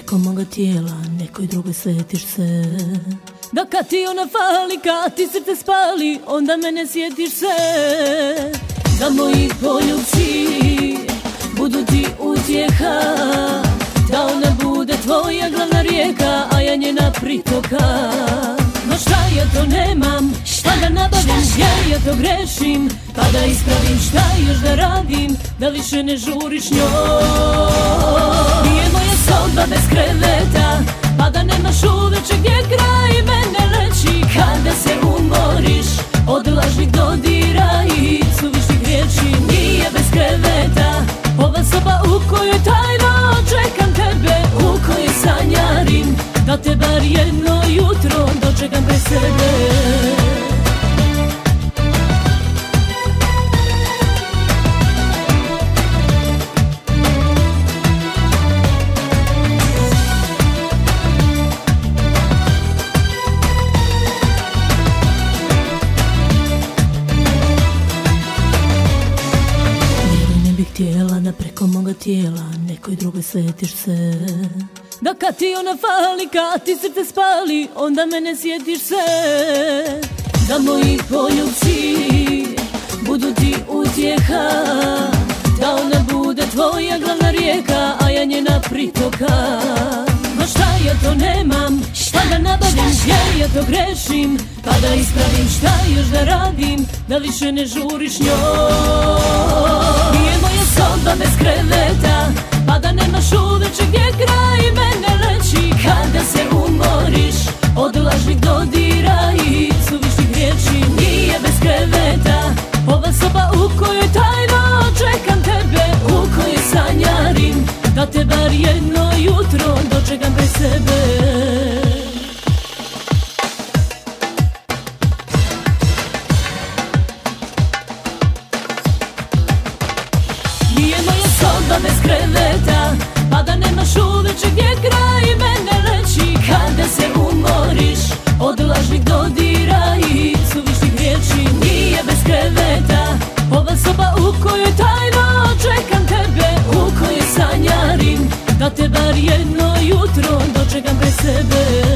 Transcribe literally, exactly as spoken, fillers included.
preko moga tijela, nekoj drugoj sjetiš se. Da kad ti ona fali, kad ti srce spali, onda mene sjetiš se. Da moji poljubci budu ti utjeha, da ona bude tvoja glavna rijeka, a ja njena pritoka. No šta ja to nemam, pa da nabavim, jer ja to grešim, pa da ispravim, šta još da radim, da više ne žuriš njoj. Nije moja soba bez kreveta, pa da nemaš uveče gdje kraj mene leći. Kada se umoriš od lažnih dodira i suvišnih riječi. Nije bez kreveta ova soba u kojoj tajno čekam tebe, u kojoj sanjarim da te bar jedno jutro dočekam bez sebe. Htjela da preko moga tijela nekoj drugoj sjetiš se. Da kad ti ona fali, kad ti srce spali, onda mene sjetiš se. Da moji poljubci budu ti utjeha, da ona bude tvoja glavna rijeka, a ja njena pritoka. Ma šta ja to nemam, pa da nabavim, jer ja to grešim, pa da ispravim, šta još da radim, da više ne žuriš njoj. Nije moja soba bez kreveta, pa da nemaš uveče gdje kraj mene leći. Kada se umoriš od lažnih dodira i suvišnih riječi. Nije bez kreveta ova soba u kojoj tajno čekam tebe, u kojoj sanjarim da te bar jedno jutro dočekam bez sebe. Bez kreveta, pa da nemaš uveče gdje kraj mene leći. Kada se umoriš od lažnih dodira i suvišnih riječi. Nije bez kreveta ova soba u kojoj tajno čekam tebe, u kojoj sanjarim da te bar jedno jutro dočekam bez sebe.